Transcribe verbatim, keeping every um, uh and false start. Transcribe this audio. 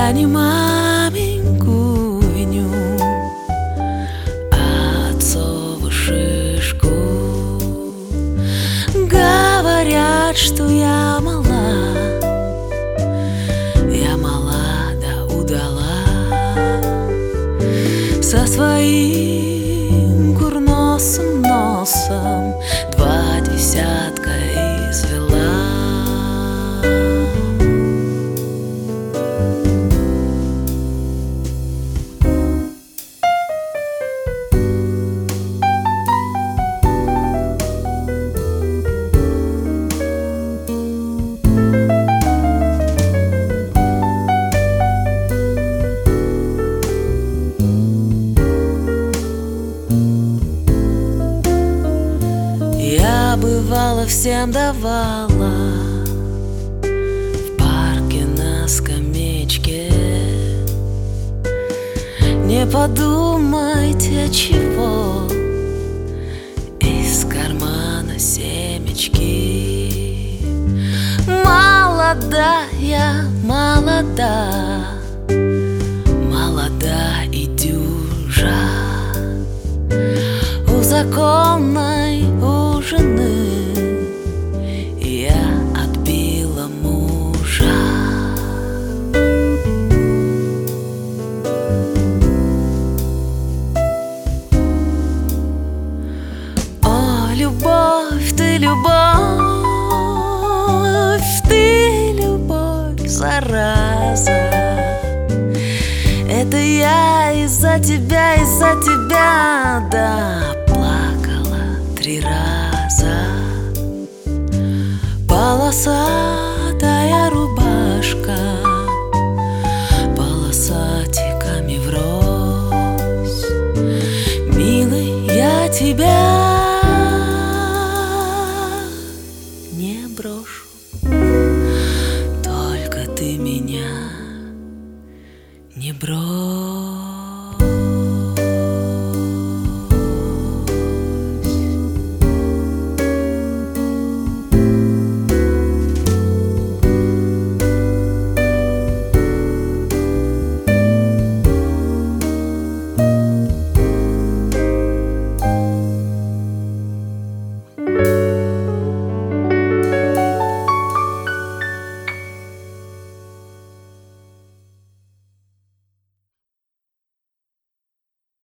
я не маменьку виню, а отцову шишку. Говорят, что я мала, я мала да удала, со своим курносым носом два десятка извела. Я бывало всем давала в парке на скамеечке. Не подумайте, чего, из кармана семечки. Молодая, молода, молода и дюжа, у законной у жены я отбила мужа. О, любовь, ты любовь, ты любовь, зараза. Это я из-за тебя, из-за тебя, да, плакала три раза. Полосатая рубашка, полосатиками врозь. Милый, я тебя не брошу, только ты меня не брось.